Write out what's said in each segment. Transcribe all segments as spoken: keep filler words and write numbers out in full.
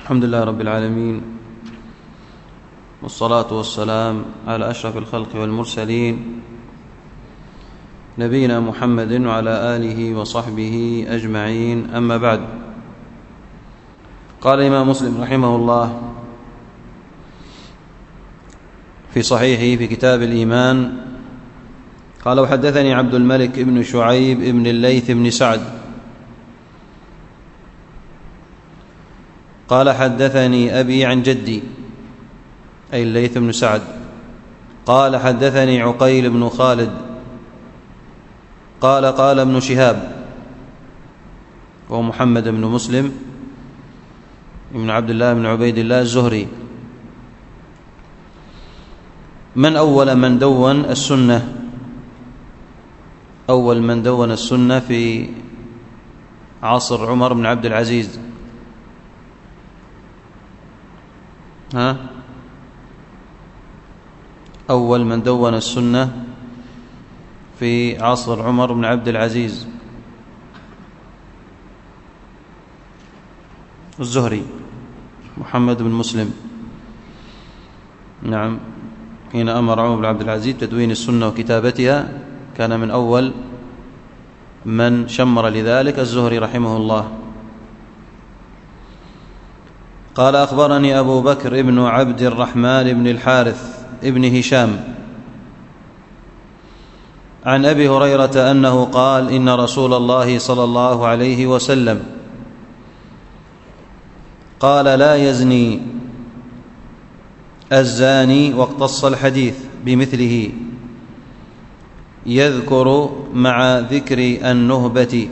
الحمد لله رب العالمين، والصلاة والسلام على أشرف الخلق والمرسلين نبينا محمد وعلى آله وصحبه أجمعين. أما بعد، قال الإمام مسلم رحمه الله في صحيحه في كتاب الإيمان، قال: وحدثني عبد الملك بن شعيب بن الليث بن سعد قال: حدثني أبي عن جدي، أي الليث بن سعد، قال: حدثني عقيل بن خالد قال: قال ابن شهاب، وهو محمد بن مسلم بن عبد الله بن عبيد الله الزهري: من أول من دون السنة أول من دون السنة في عصر عمر بن عبد العزيز؟ ها أول من دون السنة في عصر عمر بن عبد العزيز؟ الزهري محمد بن مسلم. نعم، حين أمر عمر بن عبد العزيز بتدوين السنة وكتابتها كان من أول من شمر لذلك الزهري رحمه الله. قال: أخبرني أبو بكر بن عبد الرحمن بن الحارث ابن هشام عن أبي هريرة أنه قال: إن رسول الله صلى الله عليه وسلم قال: لا يزني الزاني، واقتص الحديث بمثله، يذكر مع ذكر النهبة،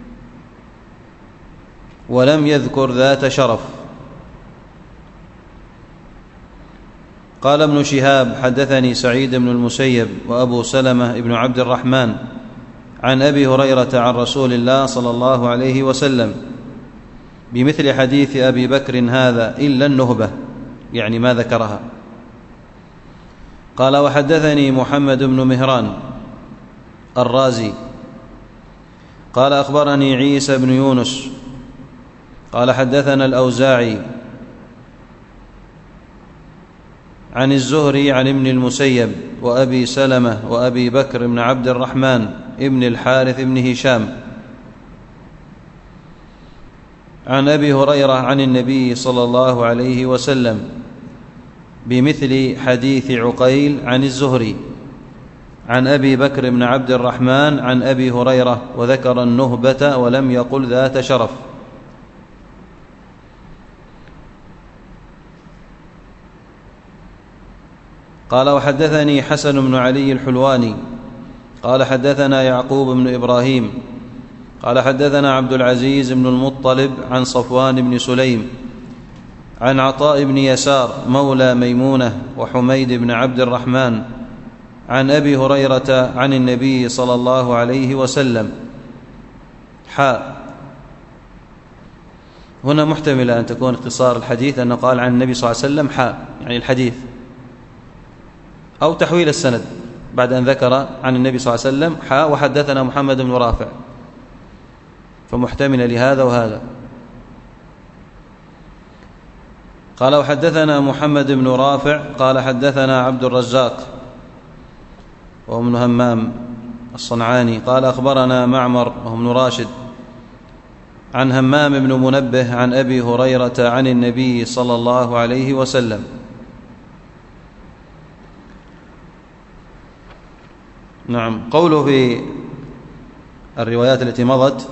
ولم يذكر ذات شرف. قال ابن شهاب: حدثني سعيد بن المسيب وأبو سلمة بن عبد الرحمن عن أبي هريرة عن رسول الله صلى الله عليه وسلم بمثل حديث أبي بكر هذا إلا النهبة، يعني ما ذكرها. قال: وحدثني محمد بن مهران الرازي قال: أخبرني عيسى بن يونس قال: حدثنا الأوزاعي عن الزهري عن ابن المسيب وأبي سلمة وأبي بكر بن عبد الرحمن ابن الحارث بن هشام عن أبي هريرة عن النبي صلى الله عليه وسلم بمثل حديث عقيل عن الزهري عن أبي بكر بن عبد الرحمن عن أبي هريرة، وذكر النهبة ولم يقل ذات شرف. قال: وحدثني حسن بن علي الحلواني قال: حدثنا يعقوب بن إبراهيم قال: حدثنا عبد العزيز بن المطلب عن صفوان بن سليم عن عطاء بن يسار مولى ميمونة وحميد بن عبد الرحمن عن أبي هريرة عن النبي صلى الله عليه وسلم. حاء هنا محتملة أن تكون اختصار الحديث، أنه قال عن النبي صلى الله عليه وسلم حاء، يعني الحديث، أو تحويل السند بعد أن ذكر عن النبي صلى الله عليه وسلم حاء وحدثنا محمد بن رافع، فمحتمل لهذا وهذا. قال: وحدثنا محمد بن رافع قال: حدثنا عبد الرزاق وهو ابن همام الصنعاني قال: أخبرنا معمر وهو ابن راشد عن همام بن منبه عن أبي هريرة عن النبي صلى الله عليه وسلم. نعم، قوله في الروايات التي مضت: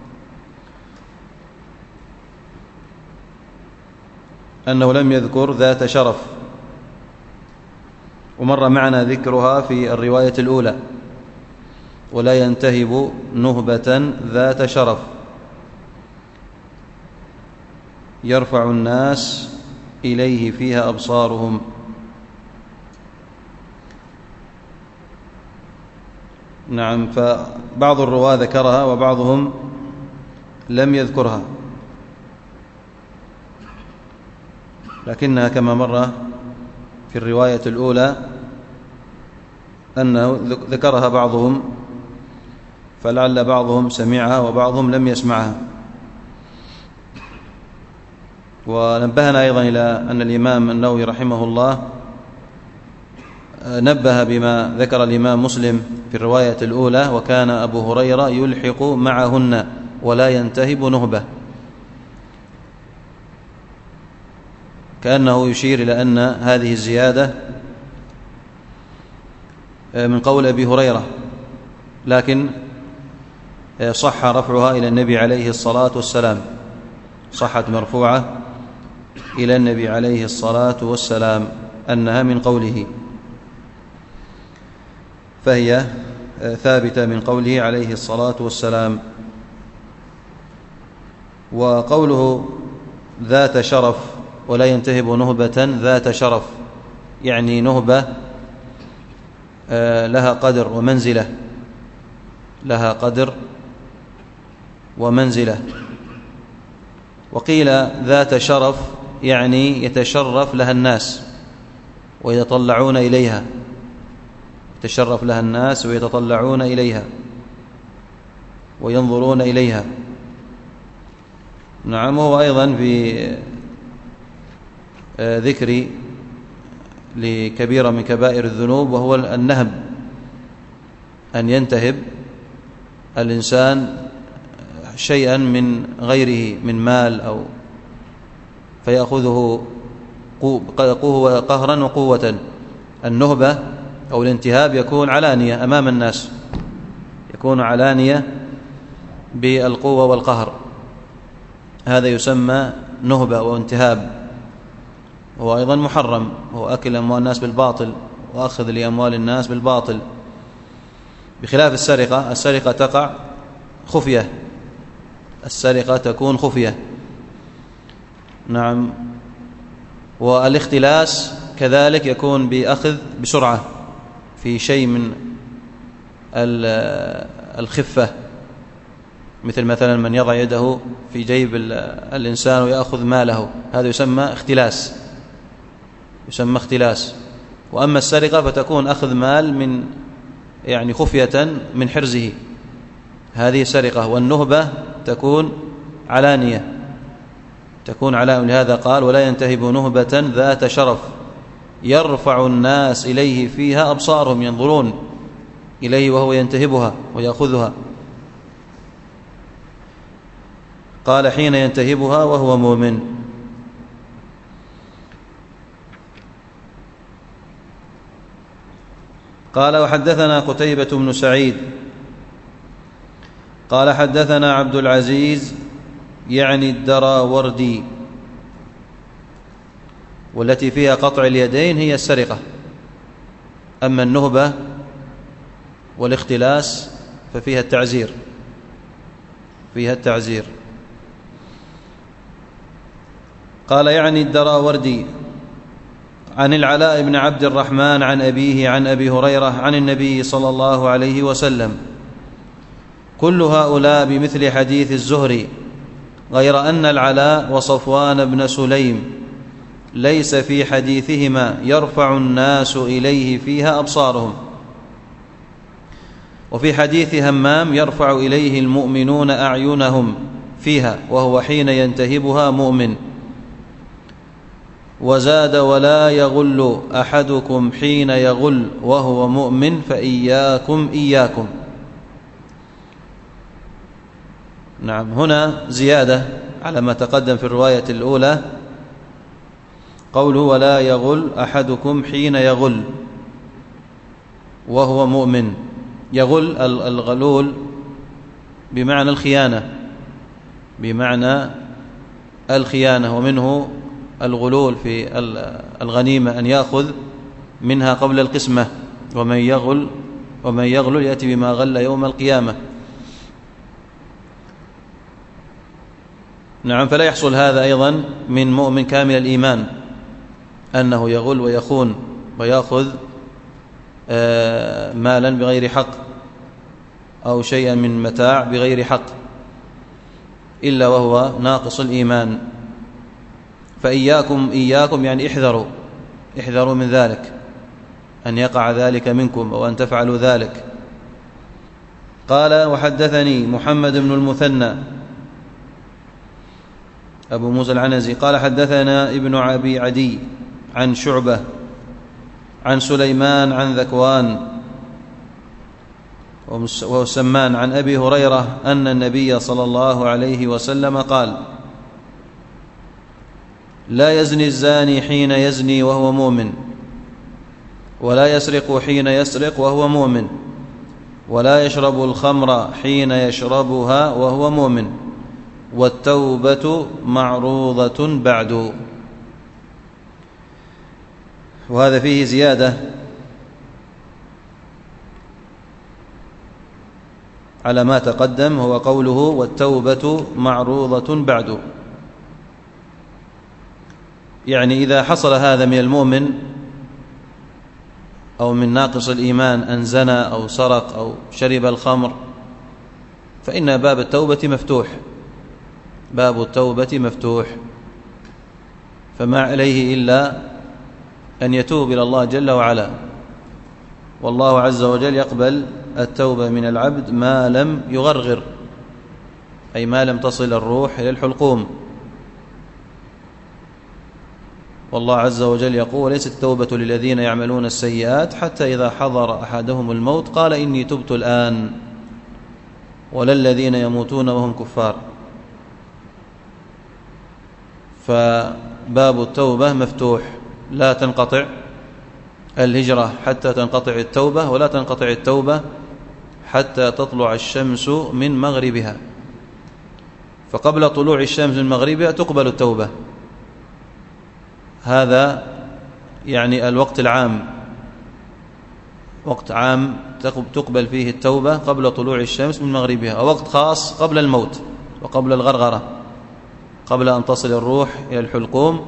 أنه لم يذكر ذات شرف، ومر معنا ذكرها في الرواية الأولى: ولا ينتهب نهبة ذات شرف يرفع الناس إليه فيها أبصارهم. نعم، فبعض الرواة ذكرها وبعضهم لم يذكرها، لكنها كما مر في الرواية الأولى أنه ذكرها بعضهم، فلعل بعضهم سمعها وبعضهم لم يسمعها. ونبهنا أيضا إلى أن الإمام النووي رحمه الله نبه بما ذكر الإمام مسلم في الرواية الأولى: وكان أبو هريرة يلحق معهن ولا ينتهب نهبة، كأنه يشير إلى أن هذه الزيادة من قول أبي هريرة، لكن صح رفعها إلى النبي عليه الصلاة والسلام، صحت مرفوعة إلى النبي عليه الصلاة والسلام أنها من قوله، فهي ثابتة من قوله عليه الصلاة والسلام. وقوله ذات شرف ولا ينتهب نهبة ذات شرف، يعني نهبة لها قدر ومنزلة، لها قدر ومنزلة. وقيل ذات شرف يعني يتشرف لها الناس ويتطلعون إليها، يتشرف لها الناس ويتطلعون إليها وينظرون إليها. نعم. هو أيضا في ذكر لكبيرة من كبائر الذنوب، وهو النهب، أن ينتهب الإنسان شيئا من غيره من مال أو فيأخذه قهرا وقوة. النهبة أو الانتهاب يكون علانية أمام الناس، يكون علانية بالقوة والقهر، هذا يسمى نهبة وانتهاب. هو أيضا محرم، هو أكل أموال الناس بالباطل وأخذ لأموال الناس بالباطل، بخلاف السرقة. السرقة تقع خفية، السرقة تكون خفية. نعم. والاختلاس كذلك يكون بأخذ بسرعة في شيء من الخفة، مثل مثلا من يضع يده في جيب الإنسان ويأخذ ماله، هذا يسمى اختلاس، يسمى اختلاس. وأما السرقة فتكون أخذ مال من يعني خفية من حرزه، هذه سرقة. والنهبة تكون علانية، تكون علانية. لهذا قال: ولا ينتهب نهبة ذات شرف يرفع الناس إليه فيها أبصارهم، ينظرون إليه وهو ينتهبها ويأخذها. قال: حين ينتهبها وهو مؤمن. قال: وحدثنا قتيبة بن سعيد قال: حدثنا عبد العزيز يعني الدراوردي، والتي فيها قطع اليدين هي السرقة، أما النهبة والاختلاس ففيها التعزير، فيها التعزير. قال: يعني الدراوردي عن العلاء بن عبد الرحمن عن أبيه عن أبي هريرة عن النبي صلى الله عليه وسلم. كل هؤلاء بمثل حديث الزهري، غير أن العلاء وصفوان بن سليم ليس في حديثهما يرفع الناس إليه فيها أبصارهم، وفي حديث همام يرفع إليه المؤمنون أعينهم فيها، وهو حين ينتهبها مؤمن. وزاد: ولا يغل أحدكم حين يغل وهو مؤمن فإياكم إياكم. نعم. هنا زيادة على ما تقدم في الرواية الأولى، قوله: ولا يغل أحدكم حين يغل وهو مؤمن. يغل الغلول بمعنى الخيانة، بمعنى الخيانة، ومنه الغلول في الغنيمة أن يأخذ منها قبل القسمة، ومن يغل ومن يغلل يأتي بما غل يوم القيامة. نعم. فلا يحصل هذا أيضا من مؤمن كامل الإيمان، أنه يغل ويخون ويأخذ مالا بغير حق أو شيئا من متاع بغير حق، إلا وهو ناقص الإيمان. فإياكم إياكم يعني احذروا، احذروا من ذلك، أن يقع ذلك منكم أو أن تفعلوا ذلك. قال: وحدثني محمد بن المثنى أبو موسى العنزي قال حدثنا ابن أبي عدي عن شعبة عن سليمان عن ذكوان وهو سمان عن أبي هريرة أن النبي صلى الله عليه وسلم قال: لا يزني الزاني حين يزني وهو مؤمن، ولا يسرق حين يسرق وهو مؤمن، ولا يشرب الخمر حين يشربها وهو مؤمن، والتوبة معروضة بعد. وهذا فيه زيادة على ما تقدم، هو قوله والتوبة معروضة بعد، يعني إذا حصل هذا من المؤمن أو من ناقص الإيمان أن زنى أو سرق أو شرب الخمر، فإن باب التوبة مفتوح، باب التوبة مفتوح، فما عليه إلا أن يتوب إلى الله جل وعلا، والله عز وجل يقبل التوبة من العبد ما لم يغرغر، أي ما لم تصل الروح إلى الحلقوم. والله عز وجل يقول: وليست التوبة للذين يعملون السيئات حتى إذا حضر أحدهم الموت قال إني تبت الآن، ولا الذين يموتون وهم كفار. فباب التوبة مفتوح، لا تنقطع الهجرة حتى تنقطع التوبة، ولا تنقطع التوبة حتى تطلع الشمس من مغربها، فقبل طلوع الشمس من مغربها تقبل التوبة. هذا يعني الوقت العام، وقت عام تقبل فيه التوبة قبل طلوع الشمس من مغربها، ووقت خاص قبل الموت وقبل الغرغرة، قبل أن تصل الروح إلى الحلقوم.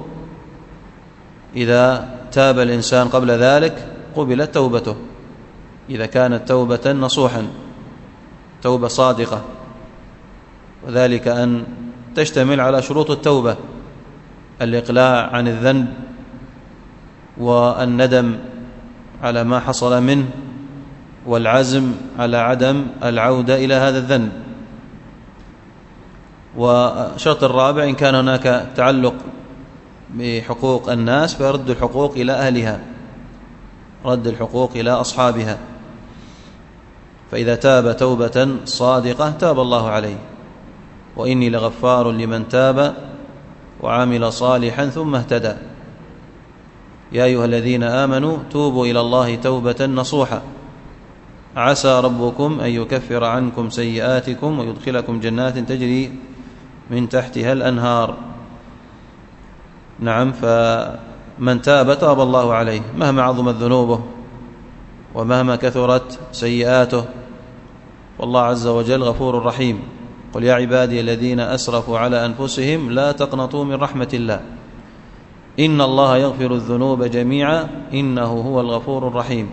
إذا تاب الإنسان قبل ذلك قبلت توبته، إذا كانت توبة نصوحا، توبة صادقة، وذلك أن تشتمل على شروط التوبة: الإقلاع عن الذنب، والندم على ما حصل منه، والعزم على عدم العودة إلى هذا الذنب. وشرط الرابع: إن كان هناك تعلق بحقوق الناس فيرد الحقوق إلى أهلها، رد الحقوق إلى أصحابها. فإذا تاب توبة صادقة تاب الله عليه: وإني لغفار لمن تاب وعمل صالحا ثم اهتدى. يا أيها الذين آمنوا توبوا إلى الله توبة نصوحا عسى ربكم أن يكفر عنكم سيئاتكم ويدخلكم جنات تجري من تحتها الأنهار. نعم، فمن تاب تاب الله عليه مهما عظمت ذنوبه ومهما كثرت سيئاته، والله عز وجل غفور رحيم. قل يا عبادي الذين أسرفوا على أنفسهم لا تقنطوا من رحمة الله إن الله يغفر الذنوب جميعا إنه هو الغفور الرحيم.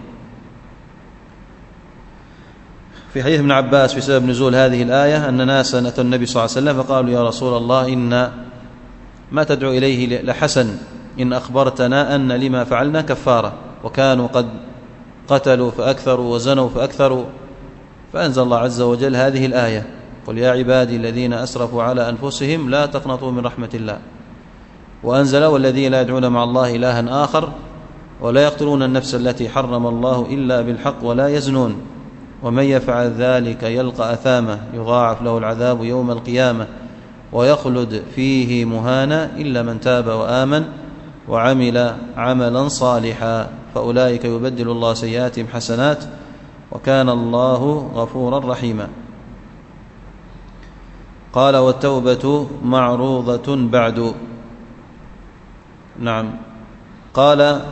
في حديث ابن عباس في سبب نزول هذه الآية أن ناسا أتوا النبي صلى الله عليه وسلم فقالوا: يا رسول الله، إن ما تدعو إليه لحسن، إن أخبرتنا أن لما فعلنا كفارة، وكانوا قد قتلوا فأكثروا وزنوا فأكثروا. فأنزل الله عز وجل هذه الآية: قل يا عبادي الذين أسرفوا على أنفسهم لا تقنطوا من رحمة الله. وأنزل: والذين لا يدعون مع الله إلها آخر ولا يقتلون النفس التي حرم الله إلا بالحق ولا يزنون ومن يفعل ذلك يلقى أثاما يضاعف له العذاب يوم القيامة ويخلد فيه مهانا إلا من تاب وآمن وعمل عملا صالحا فأولئك يبدل الله سيئاتهم حسنات وكان الله غفورا رحيما. قال: والتوبة معروضة بعد. نعم. قال: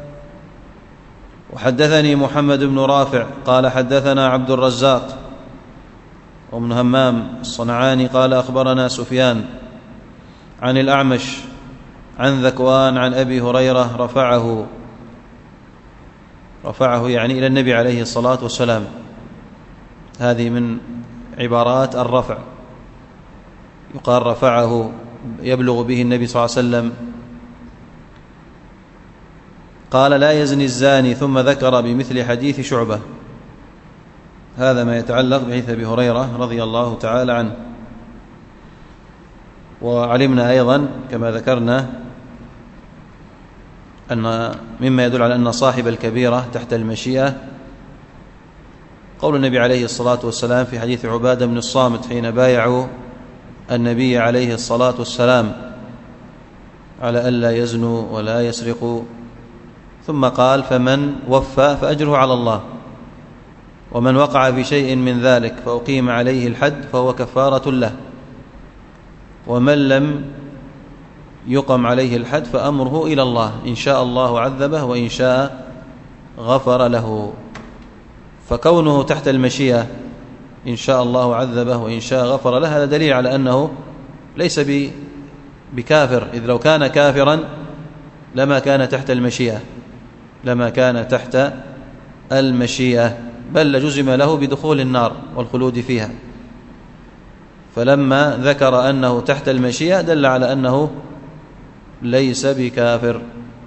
وحدثني محمد بن رافع قال حدثنا عبد الرزاق وابن همام الصنعاني قال أخبرنا سفيان عن الأعمش عن ذكوان عن أبي هريرة رفعه رفعه يعني إلى النبي عليه الصلاة والسلام. هذه من عبارات الرفع، يقال رفعه يبلغ به النبي صلى الله عليه وسلم. قال: لا يزني الزاني، ثم ذكر بمثل حديث شعبة. هذا ما يتعلق بحديث أبي هريرة رضي الله تعالى عنه. وعلمنا أيضا كما ذكرنا أن مما يدل على أن صاحب الكبيرة تحت المشيئة قول النبي عليه الصلاة والسلام في حديث عبادة بن الصامت حين بايعوا النبي عليه الصلاة والسلام على ألا يزنوا ولا يسرقوا، ثم قال: فمن وفى فأجره على الله، ومن وقع في شيء من ذلك فأقيم عليه الحد فهو كفارة له، ومن لم يقم عليه الحد فأمره إلى الله، إن شاء الله عذبه وإن شاء غفر له. فكونه تحت المشيئة إن شاء الله عذبه وإن شاء غفر له هذا دليل على أنه ليس بكافر، إذ لو كان كافرا لما كان تحت المشيئة لما كان تحت المشيئة بل لجزم له بدخول النار والخلود فيها. فلما ذكر أنه تحت المشيئة دل على أنه ليس بكافر.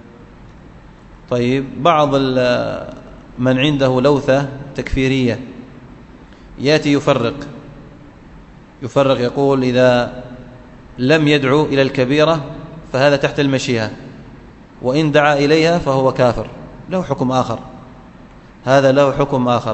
طيب، بعض من عنده لوثة تكفيرية يأتي يفرق يفرق يقول: إذا لم يدعو إلى الكبيرة فهذا تحت المشيئة، وإن دعا إليها فهو كافر، له حكم آخر، هذا له حكم آخر.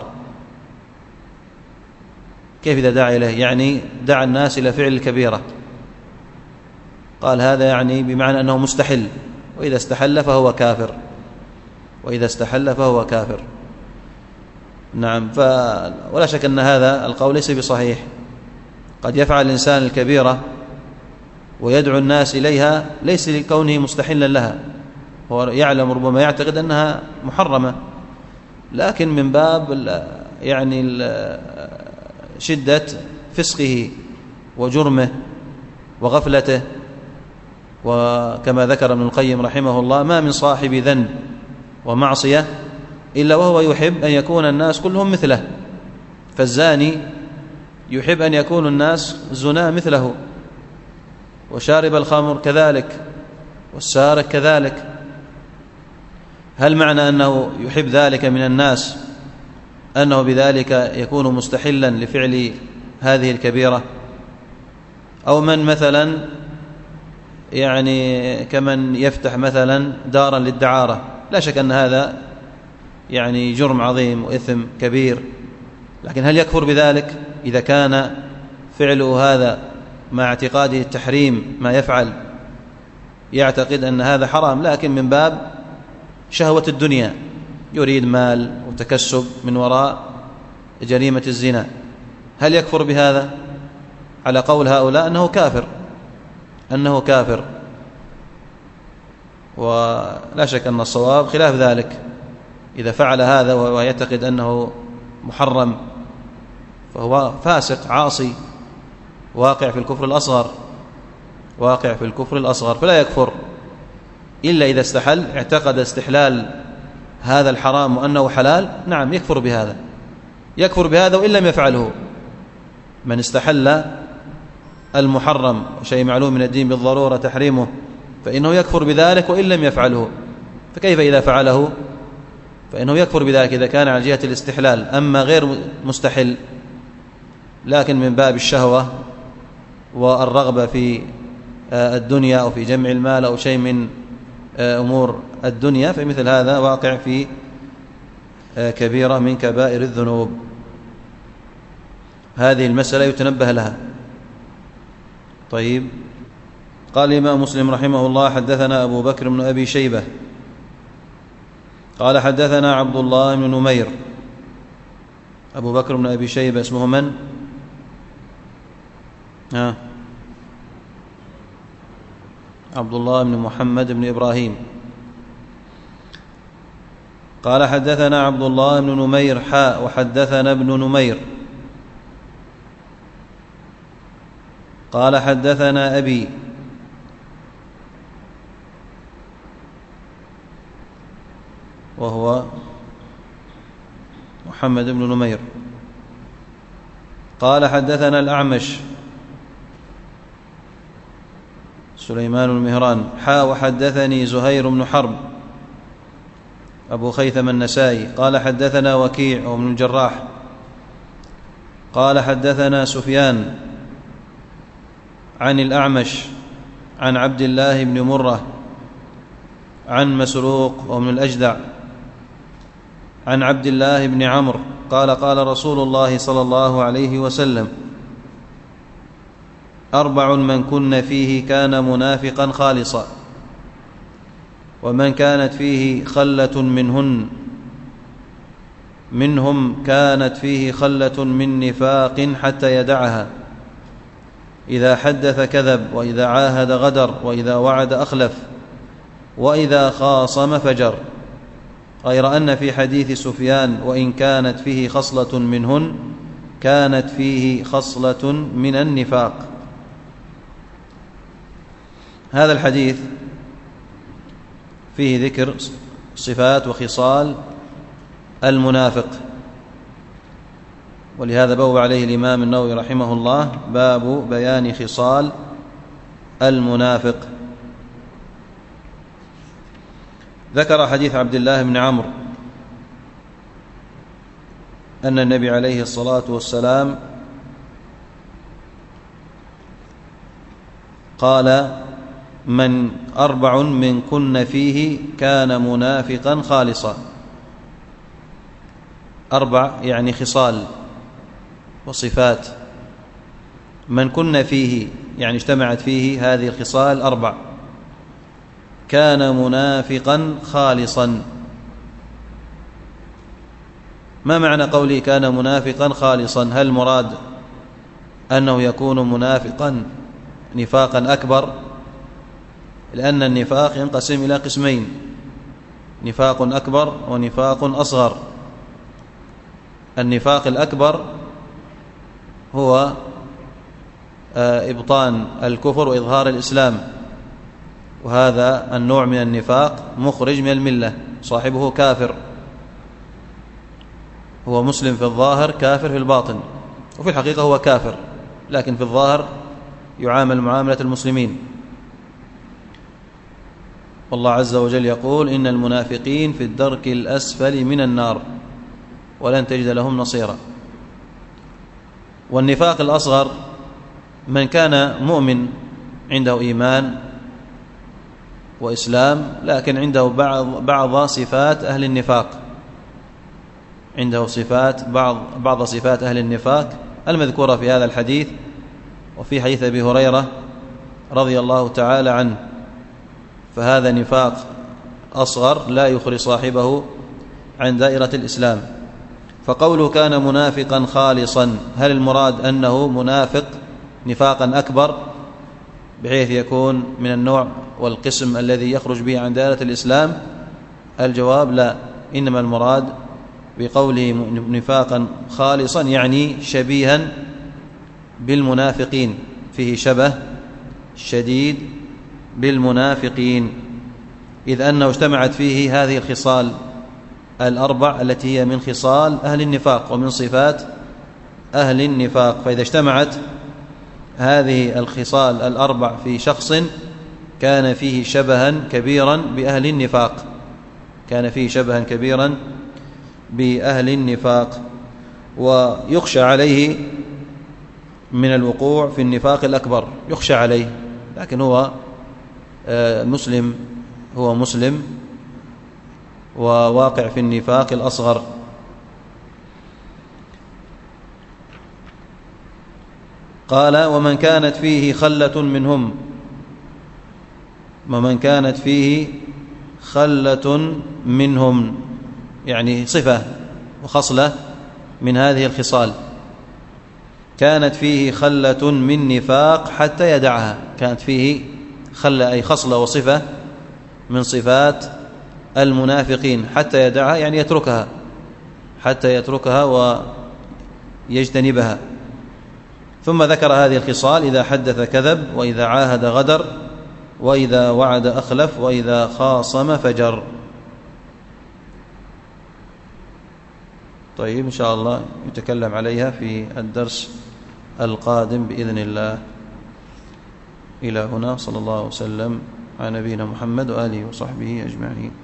كيف إذا دعا إليه؟ يعني دعا الناس إلى فعل الكبيرة، قال هذا يعني بمعنى أنه مستحل، وإذا استحل فهو كافر وإذا استحل فهو كافر. نعم. ف... ولا شك أن هذا القول ليس بصحيح. قد يفعل الإنسان الكبيرة ويدعو الناس إليها ليس لكونه مستحلا لها، هو يعلم ربما يعتقد أنها محرمة، لكن من باب يعني شدة فسقه وجرمه وغفلته. وكما ذكر ابن القيم رحمه الله: ما من صاحب ذنب ومعصية إلا وهو يحب أن يكون الناس كلهم مثله، فالزاني يحب أن يكون الناس زنا مثله، وشارب الخمر كذلك، والسارق كذلك. هل معنى أنه يحب ذلك من الناس أنه بذلك يكون مستحلا لفعل هذه الكبيرة؟ أو من مثلا يعني كمن يفتح مثلا دارا للدعارة، لا شك أن هذا يعني جرم عظيم وإثم كبير، لكن هل يكفر بذلك إذا كان فعله هذا مع اعتقاده التحريم؟ ما يفعل يعتقد أن هذا حرام، لكن من باب شهوة الدنيا، يريد مال وتكسب من وراء جريمة الزنا، هل يكفر بهذا؟ على قول هؤلاء أنه كافر أنه كافر ولا شك أن الصواب خلاف ذلك. إذا فعل هذا وهو يعتقد أنه محرم فهو فاسق عاصي واقع في الكفر الأصغر واقع في الكفر الأصغر فلا يكفر إلا إذا استحل، اعتقد استحلال هذا الحرام وأنه حلال، نعم يكفر بهذا يكفر بهذا وإن لم يفعله. من استحل المحرم شيء معلوم من الدين بالضرورة تحريمه فإنه يكفر بذلك وإن لم يفعله، فكيف إذا فعله؟ فإنه يكفر بذلك إذا كان على جهة الاستحلال. أما غير مستحل لكن من باب الشهوة والرغبة في الدنيا أو في جمع المال أو شيء من أمور الدنيا، فمثل هذا واقع في كبيرة من كبائر الذنوب. هذه المسألة يتنبه لها. طيب، قال الإمام مسلم رحمه الله: حدثنا أبو بكر بن أبي شيبة قال حدثنا عبد الله بن نمير. أبو بكر بن أبي شيبة اسمه من؟ ها عبد الله بن محمد بن إبراهيم. قال حدثنا عبد الله بن نمير حاء وحدثنا ابن نمير قال حدثنا أبي وهو محمد بن نمير قال حدثنا الأعمش سليمان المهران حاء وحدثني زهير بن حرب أبو خيثم النسائي قال حدثنا وكيع وابن الجراح قال حدثنا سفيان عن الأعمش عن عبد الله بن مرة عن مسروق ومن الأجدع عن عبد الله بن عمرو قال قال رسول الله صلى الله عليه وسلم: أربع من كن فيه كان منافقا خالصا، ومن كانت فيه خلة منهن منهم كانت فيه خلة من نفاق حتى يدعها، إذا حدث كذب، وإذا عاهد غدر، وإذا وعد أخلف، وإذا خاصم فجر. غير أن في حديث سفيان: وإن كانت فيه خصلة منهن كانت فيه خصلة من النفاق. هذا الحديث فيه ذكر صفات وخصال المنافق، ولهذا بوب عليه الإمام النووي رحمه الله باب بيان خصال المنافق. ذكر حديث عبد الله بن عمرو أن النبي عليه الصلاة والسلام قال: من أربع من كن فيه كان منافقا خالصا. أربع يعني خصال وصفات، من كن فيه يعني اجتمعت فيه هذه الخصال أربع كان منافقا خالصا. ما معنى قوله كان منافقا خالصا؟ هل المراد أنه يكون منافقا نفاقا أكبر؟ لأن النفاق ينقسم إلى قسمين: نفاق أكبر ونفاق أصغر. النفاق الأكبر هو إبطان الكفر وإظهار الإسلام، وهذا النوع من النفاق مخرج من الملة، صاحبه كافر، هو مسلم في الظاهر كافر في الباطن، وفي الحقيقة هو كافر لكن في الظاهر يعامل معاملة المسلمين. والله عز وجل يقول: إن المنافقين في الدرك الأسفل من النار ولن تجد لهم نصيرا. والنفاق الأصغر من كان مؤمن عنده إيمان وإسلام لكن عنده بعض بعض صفات أهل النفاق، عنده صفات بعض بعض صفات أهل النفاق المذكورة في هذا الحديث وفي حديث أبي هريرة رضي الله تعالى عنه. فهذا نفاق أصغر لا يخرج صاحبه عن دائرة الإسلام. فقوله كان منافقا خالصا، هل المراد أنه منافق نفاقا أكبر بحيث يكون من النوع والقسم الذي يخرج به عن دائرة الإسلام؟ الجواب لا، إنما المراد بقوله نفاقا خالصا يعني شبيها بالمنافقين، فيه شبه شديد بالمنافقين، إذ أنه اجتمعت فيه هذه الخصال الأربع التي هي من خصال أهل النفاق ومن صفات أهل النفاق. فإذا اجتمعت هذه الخصال الأربع في شخص كان فيه شبها كبيرا بأهل النفاق، كان فيه شبها كبيرا بأهل النفاق، ويخشى عليه من الوقوع في النفاق الأكبر، يخشى عليه، لكن هو مسلم، هو مسلم وواقع في النفاق الأصغر. قال: ومن كانت فيه خلة منهم، ومن كانت فيه خلة منهم يعني صفة وخصلة من هذه الخصال، كانت فيه خلة من نفاق حتى يدعها، كانت فيه خلة أي خصلة وصفة من صفات المنافقين حتى يدعها يعني يتركها، حتى يتركها ويجتنبها. ثم ذكر هذه الخصال: إذا حدث كذب، وإذا عاهد غدر، وإذا وعد أخلف، وإذا خاصم فجر. طيب، إن شاء الله يتكلم عليها في الدرس القادم بإذن الله. إلى هنا، صلى الله وسلم على نبينا محمد وآله وصحبه أجمعين.